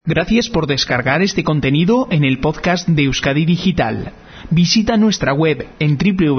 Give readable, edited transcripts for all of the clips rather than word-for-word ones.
Gracias por descargar este contenido en el podcast de Euskadi Digital. Visita nuestra web en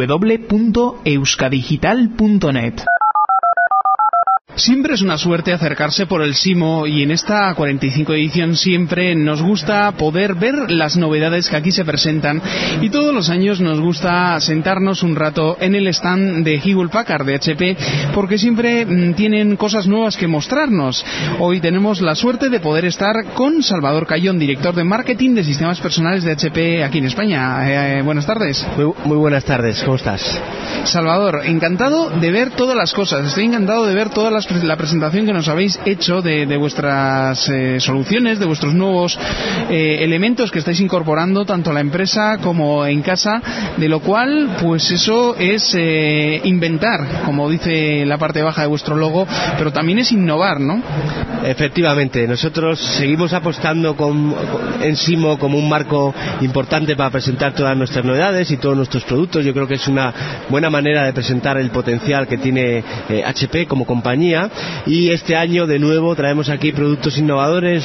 www.euskadigital.net. Siempre es una suerte acercarse por el SIMO y en esta 45 edición siempre nos gusta poder ver las novedades que aquí se presentan y todos los años nos gusta sentarnos un rato en el stand de Hewlett-Packard de HP porque siempre tienen cosas nuevas que mostrarnos. Hoy tenemos la suerte de poder estar con Salvador Cayón, director de marketing de sistemas personales de HP aquí en España. Buenas tardes. Muy buenas tardes, ¿cómo estás? Salvador, encantado de ver todas las cosas, estoy encantado de ver toda la presentación que nos habéis hecho de vuestras soluciones, de vuestros nuevos elementos que estáis incorporando tanto a la empresa como en casa, de lo cual, pues eso es inventar, como dice la parte baja de vuestro logo, pero también es innovar, ¿no? Efectivamente, nosotros seguimos apostando en SIMO como un marco importante para presentar todas nuestras novedades y todos nuestros productos. Yo creo que es una buena manera de presentar el potencial que tiene HP como compañía, y este año de nuevo traemos aquí productos innovadores,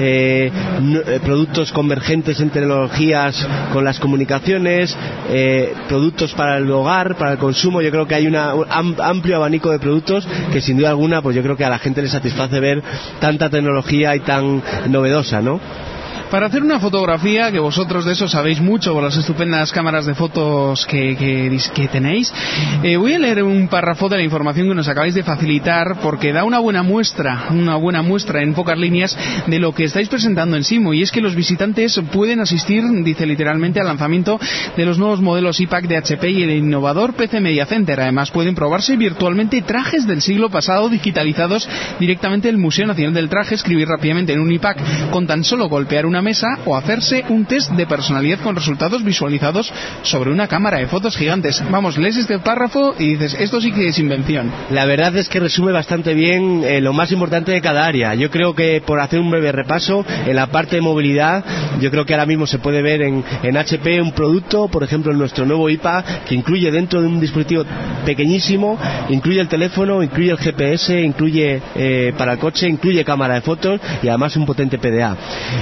productos convergentes en tecnologías con las comunicaciones, productos para el hogar, para el consumo. Yo creo que hay un amplio abanico de productos que sin duda alguna pues yo creo que a la gente le satisface ver tanta tecnología y tan novedosa, ¿no? Para hacer una fotografía, que vosotros de eso sabéis mucho por las estupendas cámaras de fotos que tenéis, voy a leer un párrafo de la información que nos acabáis de facilitar porque da una buena muestra en pocas líneas de lo que estáis presentando en SIMO, y es que los visitantes pueden asistir, dice literalmente, al lanzamiento de los nuevos modelos iPad de HP y el innovador PC Media Center. Además pueden probarse virtualmente trajes del siglo pasado digitalizados directamente del Museo Nacional del Traje, escribir rápidamente en un iPad con tan solo golpear una mesa o hacerse un test de personalidad con resultados visualizados sobre una cámara de fotos gigantes. Vamos, lees este párrafo y dices, esto sí que es invención. La verdad es que resume bastante bien lo más importante de cada área. Yo creo que, por hacer un breve repaso, en la parte de movilidad, yo creo que ahora mismo se puede ver en HP un producto, por ejemplo en nuestro nuevo iPad, que incluye dentro de un dispositivo pequeñísimo, incluye el teléfono, incluye el GPS, incluye para el coche, incluye cámara de fotos y además un potente PDA.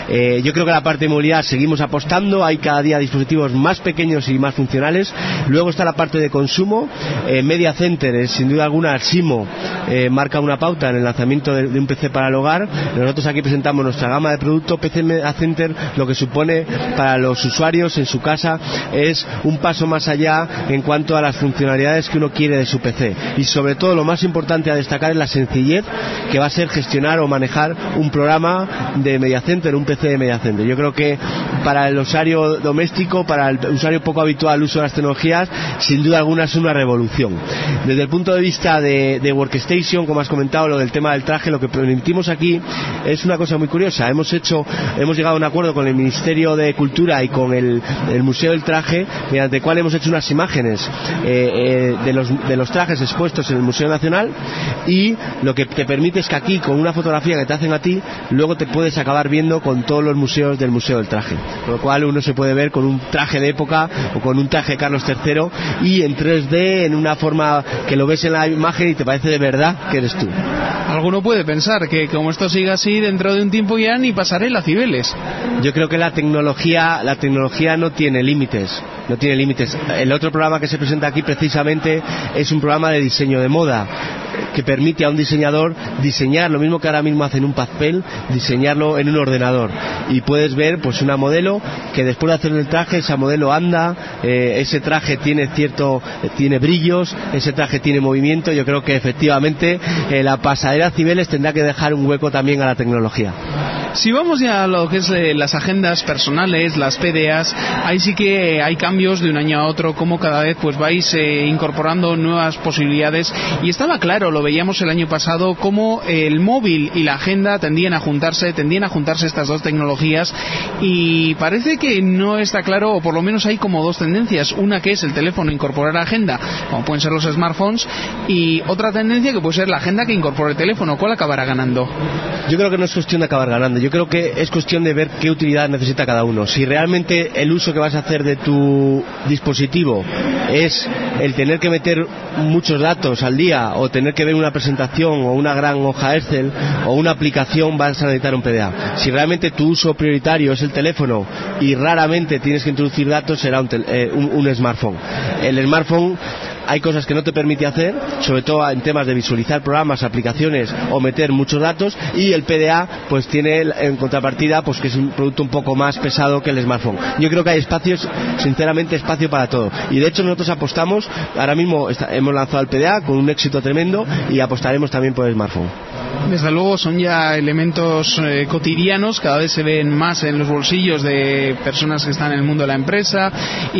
Yo creo que la parte de movilidad seguimos apostando, hay cada día dispositivos más pequeños y más funcionales. Luego está la parte de consumo. Media Center, sin duda alguna, SIMO marca una pauta en el lanzamiento de un PC para el hogar. Nosotros aquí presentamos nuestra gama de productos. PC Media Center, lo que supone para los usuarios en su casa es un paso más allá en cuanto a las funcionalidades que uno quiere de su PC, y sobre todo lo más importante a destacar es la sencillez que va a ser gestionar o manejar un programa de Media Center, un PC de Media Center. Yo creo que para el usuario doméstico, para el usuario poco habitual al uso de las tecnologías, sin duda alguna es una revolución. Desde el punto de vista de Workstation, como has comentado, lo del tema del traje, lo que permitimos aquí es una cosa muy curiosa. Hemos llegado a un acuerdo con el Ministerio de Cultura y con el Museo del Traje, mediante el cual hemos hecho unas imágenes de los trajes expuestos en el Museo Nacional, y lo que te permite es que aquí, con una fotografía que te hacen a ti, luego te puedes acabar viendo con todos los museos del Museo del Traje, con lo cual uno se puede ver con un traje de época o con un traje de Carlos III y en 3D, en una forma que lo ves en la imagen y te parece de verdad que eres tú. Alguno puede pensar que como esto siga así, dentro de un tiempo ya ni pasarela a Cibeles. Yo creo que la tecnología no tiene límites. No tiene límites. El otro programa que se presenta aquí precisamente es un programa de diseño de moda que permite a un diseñador diseñar lo mismo que ahora mismo hace en un papel, diseñarlo en un ordenador, y puedes ver pues una modelo que después de hacer el traje, esa modelo anda, ese traje tiene brillos, ese traje tiene movimiento. Yo creo que efectivamente la pasarela Cibeles tendrá que dejar un hueco también a la tecnología. Si vamos ya a lo que es las agendas personales, las PDAs, ahí sí que hay cambios de un año a otro, como cada vez pues vais incorporando nuevas posibilidades, y estaba claro, lo veíamos el año pasado, cómo el móvil y la agenda tendían a juntarse estas dos tecnologías, y parece que no está claro, o por lo menos hay como dos tendencias, una que es el teléfono incorporar agenda, como pueden ser los smartphones, y otra tendencia que puede ser la agenda que incorpore el teléfono. ¿Cuál acabará ganando? Yo creo que no es cuestión de acabar ganando. Yo creo que es cuestión de ver qué utilidad necesita cada uno. Si realmente el uso que vas a hacer de tu dispositivo es el tener que meter muchos datos al día, o tener que ver una presentación o una gran hoja Excel o una aplicación, vas a necesitar un PDA. Si realmente tu uso prioritario es el teléfono y raramente tienes que introducir datos, será un smartphone. El smartphone, hay cosas que no te permite hacer, sobre todo en temas de visualizar programas, aplicaciones o meter muchos datos, y el PDA pues tiene en contrapartida pues que es un producto un poco más pesado que el smartphone. Yo creo que hay sinceramente espacio para todo, y de hecho nosotros apostamos, ahora mismo hemos lanzado el PDA con un éxito tremendo, y apostaremos también por el smartphone. Desde luego son ya elementos cotidianos, cada vez se ven más en los bolsillos de personas que están en el mundo de la empresa,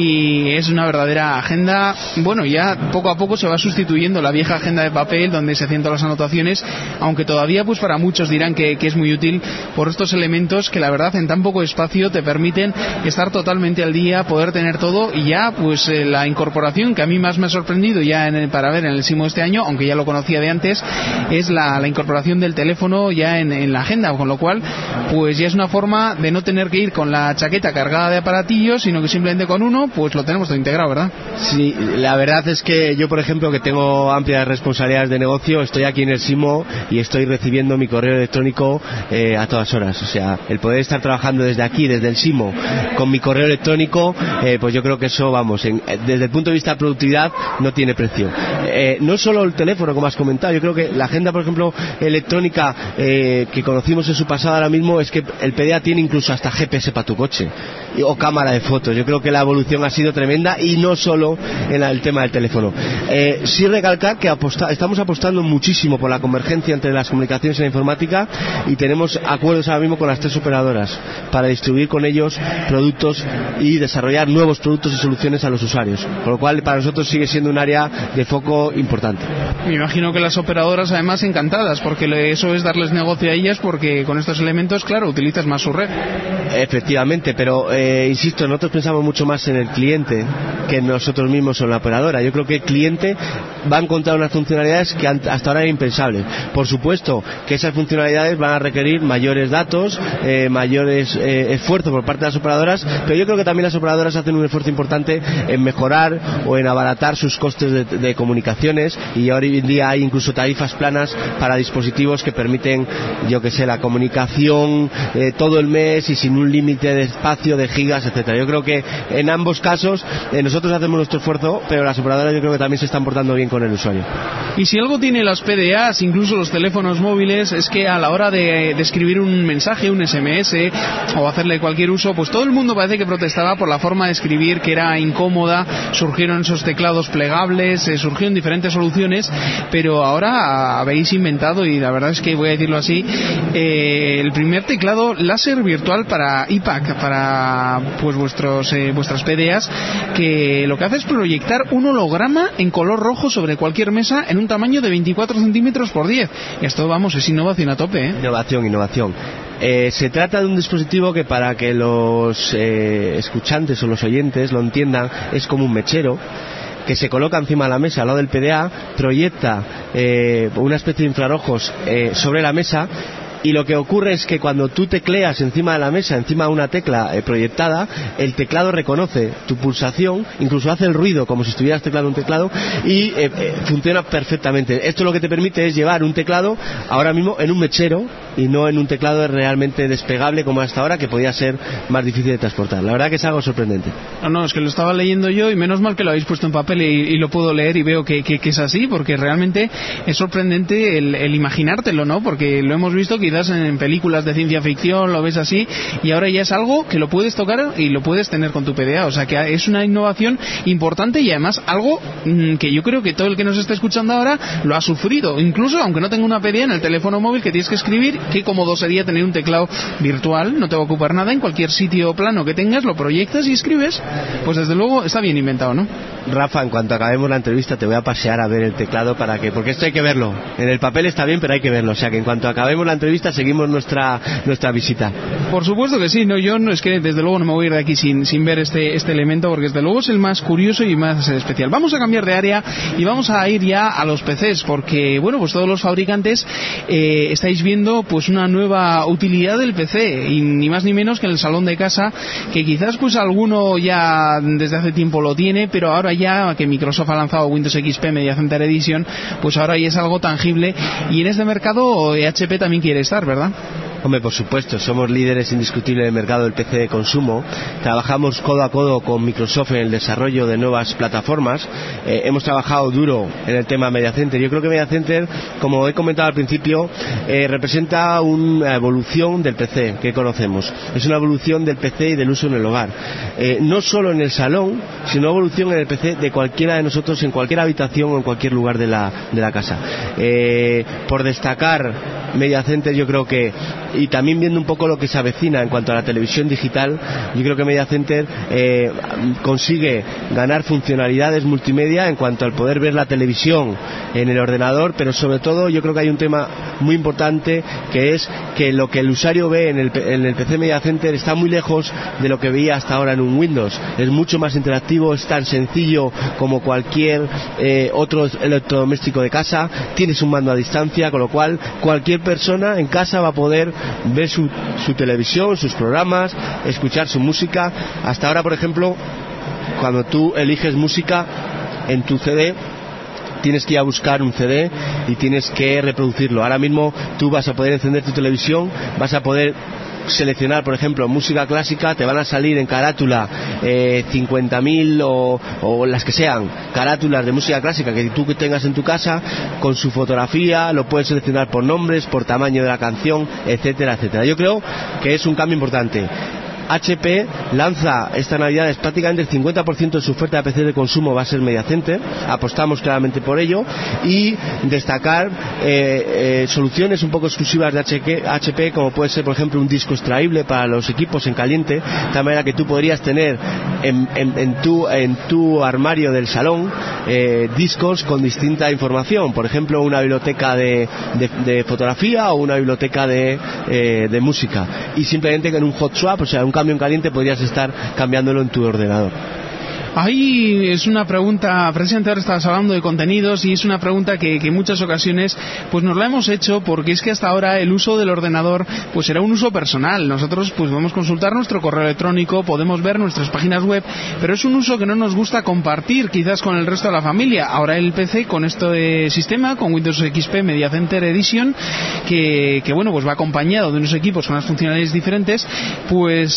y es una verdadera agenda. Bueno, ya poco a poco se va sustituyendo la vieja agenda de papel donde se hacían todas las anotaciones, aunque todavía pues para muchos dirán que es muy útil por estos elementos que la verdad en tan poco espacio te permiten estar totalmente al día, poder tener todo. Y ya pues la incorporación que a mí más me ha sorprendido ya para ver en el SIMO este año, aunque ya lo conocía de antes, es la incorporación del teléfono ya en la agenda, con lo cual pues ya es una forma de no tener que ir con la chaqueta cargada de aparatillos, sino que simplemente con uno pues lo tenemos todo integrado, ¿verdad? Sí, la verdad es que yo, por ejemplo, que tengo amplias responsabilidades de negocio, estoy aquí en el SIMO y estoy recibiendo mi correo electrónico a todas horas. O sea, el poder estar trabajando desde aquí, desde el SIMO, con mi correo electrónico, pues yo creo que eso, vamos, desde el punto de vista de productividad no tiene precio. No solo el teléfono, como has comentado, yo creo que la agenda, por ejemplo, electrónica que conocimos en su pasado, ahora mismo es que el PDA tiene incluso hasta GPS para tu coche o cámara de fotos. Yo creo que la evolución ha sido tremenda, y no solo en el tema del teléfono. Sí recalcar que estamos apostando muchísimo por la convergencia entre las comunicaciones y la informática, y tenemos acuerdos ahora mismo con las 3 operadoras para distribuir con ellos productos y desarrollar nuevos productos y soluciones a los usuarios, con lo cual para nosotros sigue siendo un área de foco importante. Me imagino que las operadoras además encantadas, porque eso es darles negocio a ellas, porque con estos elementos, claro, utilizas más su red. Efectivamente, pero insisto, nosotros pensamos mucho más en el cliente que nosotros mismos en la operadora. Yo creo que el cliente va a encontrar unas funcionalidades que hasta ahora eran impensables. Por supuesto que esas funcionalidades van a requerir mayores datos, mayores esfuerzos por parte de las operadoras, pero yo creo que también las operadoras hacen un esfuerzo importante en mejorar o en abaratar sus costes de comunicaciones, y hoy en día hay incluso tarifas planas para dispositivos que permiten, yo que sé, la comunicación todo el mes y sin un límite de espacio, de gigas, etcétera. Yo creo que en ambos casos nosotros hacemos nuestro esfuerzo, pero las operadoras yo creo que también se están portando bien con el usuario. Y si algo tiene las PDAs, incluso los teléfonos móviles, es que a la hora de escribir un mensaje, un SMS o hacerle cualquier uso, pues todo el mundo parece que protestaba por la forma de escribir, que era incómoda. Surgieron esos teclados plegables, surgieron diferentes soluciones, pero ahora habéis inventado, y la verdad es que voy a decirlo así, el primer teclado láser virtual para iPad, para pues vuestras PDAs, que lo que hace es proyectar un holograma en color rojo sobre cualquier mesa en un tamaño de 24 centímetros por 10. Esto, vamos, es innovación a tope, ¿eh? Innovación. Se trata de un dispositivo que, para que los escuchantes o los oyentes lo entiendan, es como un mechero que se coloca encima de la mesa al lado del PDA, proyecta una especie de infrarrojos sobre la mesa, y lo que ocurre es que cuando tú tecleas encima de la mesa, encima de una tecla proyectada, el teclado reconoce tu pulsación, incluso hace el ruido como si estuvieras teclando un teclado, y funciona perfectamente. Esto lo que te permite es llevar un teclado ahora mismo en un mechero y no en un teclado realmente despegable como hasta ahora, que podía ser más difícil de transportar. La verdad que es algo sorprendente. No, es que lo estaba leyendo yo, y menos mal que lo habéis puesto en papel y lo puedo leer y veo que es así, porque realmente es sorprendente el imaginártelo, ¿no? Porque lo hemos visto quizás en películas de ciencia ficción, lo ves así, y ahora ya es algo que lo puedes tocar y lo puedes tener con tu PDA. O sea que es una innovación importante, y además algo que yo creo que todo el que nos está escuchando ahora lo ha sufrido, incluso aunque no tenga una PDA en el teléfono móvil que tienes que escribir. Qué cómodo sería tener un teclado virtual, no te va a ocupar nada, en cualquier sitio plano que tengas lo proyectas y escribes. Pues desde luego está bien inventado, ¿no? Rafa, en cuanto acabemos la entrevista te voy a pasear a ver el teclado, porque esto hay que verlo. En el papel está bien, pero hay que verlo. O sea que en cuanto acabemos la entrevista seguimos nuestra visita. Por supuesto que sí. Yo no, es que desde luego no me voy a ir de aquí sin ver este elemento, porque desde luego es el más curioso y más especial. Vamos a cambiar de área y vamos a ir ya a los PCs, porque bueno, pues todos los fabricantes estáis viendo pues una nueva utilidad del PC, y ni más ni menos que en el salón de casa, que quizás pues alguno ya desde hace tiempo lo tiene, pero ahora ya que Microsoft ha lanzado Windows XP Media Center Edition, pues ahora ya es algo tangible, y en este mercado HP también quiere estar, ¿verdad? Hombre, por supuesto, somos líderes indiscutibles del mercado del PC de consumo. Trabajamos codo a codo con Microsoft en el desarrollo de nuevas plataformas. Hemos trabajado duro en el tema Media Center. Yo creo que Media Center, como he comentado al principio, representa una evolución del PC que conocemos. Es una evolución del PC y del uso en el hogar. No solo en el salón, sino evolución en el PC de cualquiera de nosotros, en cualquier habitación o en cualquier lugar de la casa. Por destacar Media Center, yo creo que, y también viendo un poco lo que se avecina en cuanto a la televisión digital, yo creo que Media Center consigue ganar funcionalidades multimedia en cuanto al poder ver la televisión en el ordenador, pero sobre todo yo creo que hay un tema muy importante, que es que lo que el usuario ve en el PC Media Center está muy lejos de lo que veía hasta ahora en un Windows. Es mucho más interactivo, es tan sencillo como cualquier otro electrodoméstico de casa. Tienes un mando a distancia, con lo cual cualquier persona en casa va a poder ver su televisión, sus programas, escuchar su música. Hasta ahora, por ejemplo, cuando tú eliges música en tu CD, tienes que ir a buscar un CD y tienes que reproducirlo. Ahora mismo tú vas a poder encender tu televisión, vas a poder seleccionar, por ejemplo, música clásica, te van a salir en carátula 50.000 o las que sean carátulas de música clásica que tú tengas en tu casa, con su fotografía, lo puedes seleccionar por nombres, por tamaño de la canción, etcétera, etcétera. Yo creo que es un cambio importante. HP lanza esta Navidad prácticamente el 50% de su oferta de PC de consumo va a ser Media Center. Apostamos claramente por ello, y destacar soluciones un poco exclusivas de HP, como puede ser, por ejemplo, un disco extraíble para los equipos en caliente, de tal manera que tú podrías tener en tu armario del salón discos con distinta información, por ejemplo, una biblioteca de fotografía o una biblioteca de música, y simplemente con un hot swap, o sea, un cambio en caliente, podrías estar cambiándolo en tu ordenador. Ahí es una pregunta, precisamente ahora estabas hablando de contenidos, y es una pregunta que en muchas ocasiones pues nos la hemos hecho, porque es que hasta ahora el uso del ordenador pues era un uso personal. Nosotros pues podemos consultar nuestro correo electrónico, podemos ver nuestras páginas web, pero es un uso que no nos gusta compartir quizás con el resto de la familia. Ahora el PC, con este sistema, con Windows XP Media Center Edition, que bueno, pues va acompañado de unos equipos con unas funcionalidades diferentes, pues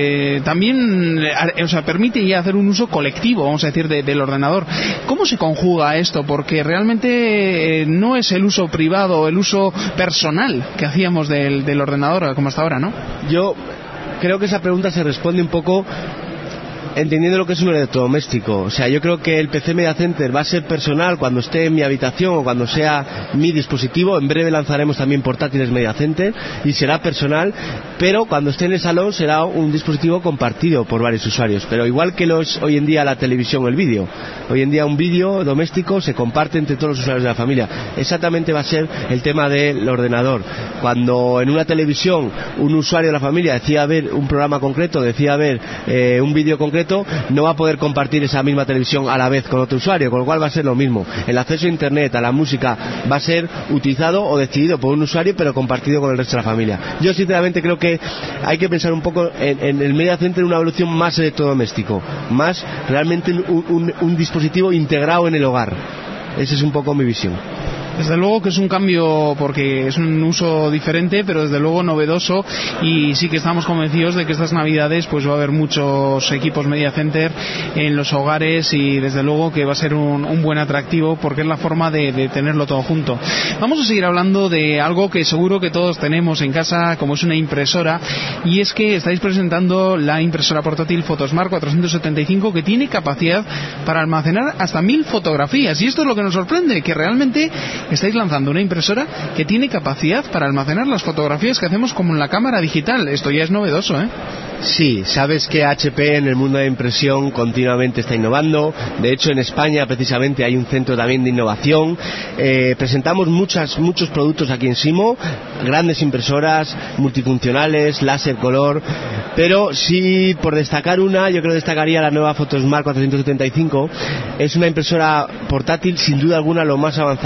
también permite ya hacer un uso colectivo, vamos a decir, del ordenador. ¿Cómo se conjuga esto? Porque realmente no es el uso privado, el uso personal que hacíamos del ordenador como hasta ahora, ¿no? Yo creo que esa pregunta se responde un poco entendiendo lo que es un electrodoméstico. O sea, yo creo que el PC Media Center va a ser personal cuando esté en mi habitación o cuando sea mi dispositivo. En breve lanzaremos también portátiles Media Center y será personal, pero cuando esté en el salón será un dispositivo compartido por varios usuarios. Pero igual que lo es hoy en día la televisión o el vídeo. Hoy en día un vídeo doméstico se comparte entre todos los usuarios de la familia. Exactamente va a ser el tema del ordenador. Cuando en una televisión un usuario de la familia decía ver un programa concreto, decía ver un vídeo concreto, no va a poder compartir esa misma televisión a la vez con otro usuario, con lo cual va a ser lo mismo. El acceso a internet, a la música, va a ser utilizado o decidido por un usuario, pero compartido con el resto de la familia. Yo sinceramente creo que hay que pensar un poco en el Media Center en una evolución más electrodoméstico, más realmente un dispositivo integrado en el hogar. Esa es un poco mi visión. Desde luego que es un cambio, porque es un uso diferente, pero desde luego novedoso, y sí que estamos convencidos de que estas Navidades pues va a haber muchos equipos Media Center en los hogares, y desde luego que va a ser un buen atractivo, porque es la forma de tenerlo todo junto. Vamos a seguir hablando de algo que seguro que todos tenemos en casa, como es una impresora, y es que estáis presentando la impresora portátil Photosmart 475, que tiene capacidad para almacenar hasta 1000 fotografías, y esto es lo que nos sorprende, que realmente estáis lanzando una impresora que tiene capacidad para almacenar las fotografías que hacemos como en la cámara digital. Esto ya es novedoso, ¿eh? Sí, sabes que HP en el mundo de impresión continuamente está innovando. De hecho, en España precisamente hay un centro también de innovación. Presentamos muchos productos aquí en Simo, grandes impresoras multifuncionales, láser, color, pero sí, por destacar una, yo creo que destacaría la nueva Photosmart 475. Es una impresora portátil sin duda alguna lo más avanzado en fotografía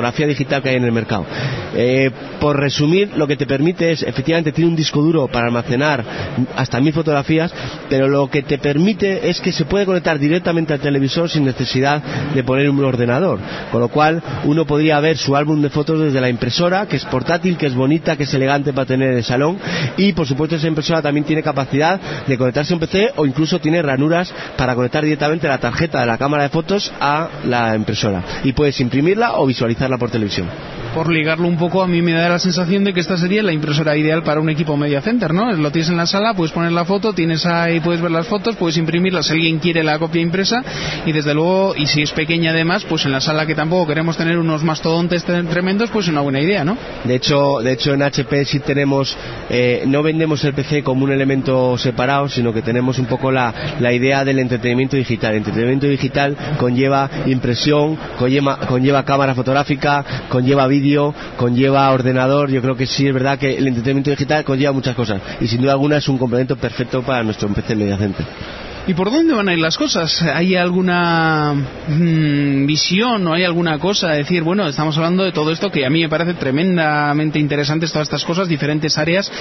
fotografía digital que hay en el mercado. Por resumir, lo que te permite es, efectivamente, tiene un disco duro para almacenar hasta 1000 fotografías, pero lo que te permite es que se puede conectar directamente al televisor sin necesidad de poner un ordenador, con lo cual uno podría ver su álbum de fotos desde la impresora, que es portátil, que es bonita, que es elegante para tener en el salón, y por supuesto esa impresora también tiene capacidad de conectarse a un PC, o incluso tiene ranuras para conectar directamente la tarjeta de la cámara de fotos a la impresora, y puedes imprimirla o visualizarla por televisión. Por ligarlo un poco, a mí me da la sensación de que esta sería la impresora ideal para un equipo media center, ¿no? Lo tienes en la sala, puedes poner la foto, tienes ahí, puedes ver las fotos, puedes imprimirlas si alguien quiere la copia impresa, y desde luego, y si es pequeña además, pues en la sala, que tampoco queremos tener unos mastodontes tremendos, pues es una buena idea, ¿no? De hecho en HP sí tenemos, no vendemos el PC como un elemento separado, sino que tenemos un poco la idea del entretenimiento digital. El entretenimiento digital conlleva impresión, conlleva cámara fotográfica, conlleva vídeo, conlleva ordenador. Yo creo que sí es verdad que el entretenimiento digital conlleva muchas cosas, y sin duda alguna es un complemento perfecto para nuestro PC Media Center. ¿Y por dónde van a ir las cosas? ¿Hay alguna visión o hay alguna cosa? Decir, bueno, estamos hablando de todo esto que a mí me parece tremendamente interesantes, todas estas cosas, diferentes áreas,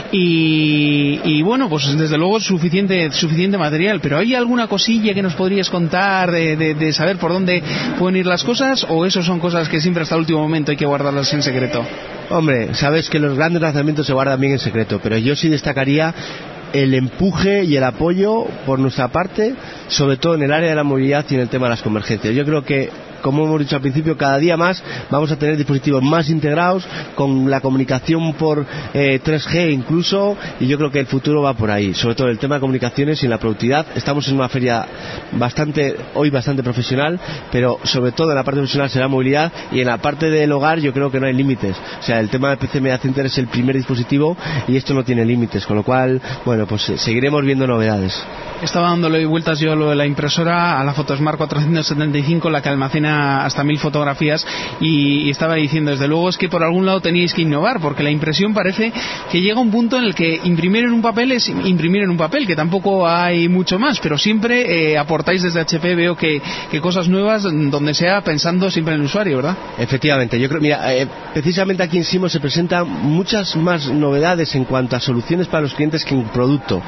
y bueno, pues desde luego suficiente material, pero ¿hay alguna cosilla que nos podrías contar de saber por dónde pueden ir las cosas, o eso son cosas que siempre hasta el último momento hay que guardarlas en secreto? Hombre, sabes que los grandes lanzamientos se guardan bien en secreto, pero yo sí destacaría el empuje y el apoyo por nuestra parte, sobre todo en el área de la movilidad y en el tema de las convergencias. Yo creo que, como hemos dicho al principio, cada día más vamos a tener dispositivos más integrados, con la comunicación por 3G incluso, y yo creo que el futuro va por ahí, sobre todo el tema de comunicaciones y en la productividad. Estamos en una feria bastante profesional, pero sobre todo en la parte profesional será movilidad, y en la parte del hogar yo creo que no hay límites. O sea, el tema del PC Media Center es el primer dispositivo y esto no tiene límites, con lo cual, bueno, pues seguiremos viendo novedades. Estaba dándole vueltas yo a lo de la impresora, a la Photosmart 475, la que almacena hasta 1000 fotografías, y estaba diciendo, desde luego es que por algún lado teníais que innovar, porque la impresión parece que llega a un punto en el que imprimir en un papel es imprimir en un papel, que tampoco hay mucho más, pero siempre aportáis desde HP, veo que cosas nuevas, donde sea pensando siempre en el usuario, ¿verdad? Efectivamente, yo creo, mira, precisamente aquí en Simo se presentan muchas más novedades en cuanto a soluciones para los clientes que en producto.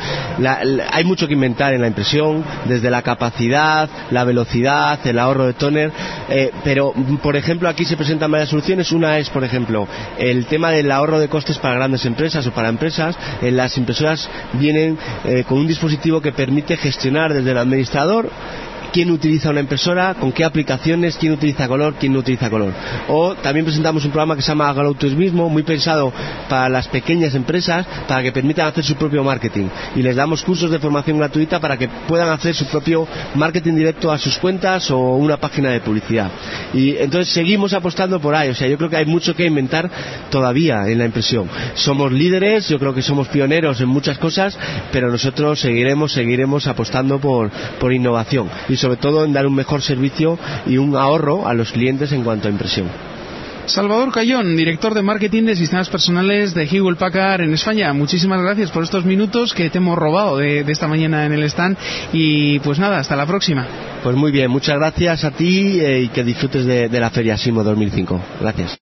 Hay mucho que inventar en la impresión, desde la capacidad, la velocidad, el ahorro de tóner, pero por ejemplo aquí se presentan varias soluciones. Una es, por ejemplo, el tema del ahorro de costes para grandes empresas o para empresas. Las impresoras vienen con un dispositivo que permite gestionar desde el administrador quién utiliza una impresora, con qué aplicaciones, quién utiliza color, quién no utiliza color. O también presentamos un programa que se llama Hágalo tú mismo, muy pensado para las pequeñas empresas, para que permitan hacer su propio marketing, y les damos cursos de formación gratuita para que puedan hacer su propio marketing directo a sus cuentas o una página de publicidad. Y entonces seguimos apostando por ahí. O sea, yo creo que hay mucho que inventar todavía en la impresión. Somos líderes, yo creo que somos pioneros en muchas cosas, pero nosotros seguiremos apostando por innovación, y sobre todo en dar un mejor servicio y un ahorro a los clientes en cuanto a impresión. Salvador Cayón, director de marketing de sistemas personales de Hewlett Packard en España, muchísimas gracias por estos minutos que te hemos robado de esta mañana en el stand, y pues nada, hasta la próxima. Pues muy bien, muchas gracias a ti, y que disfrutes de la Feria Simo 2005. Gracias.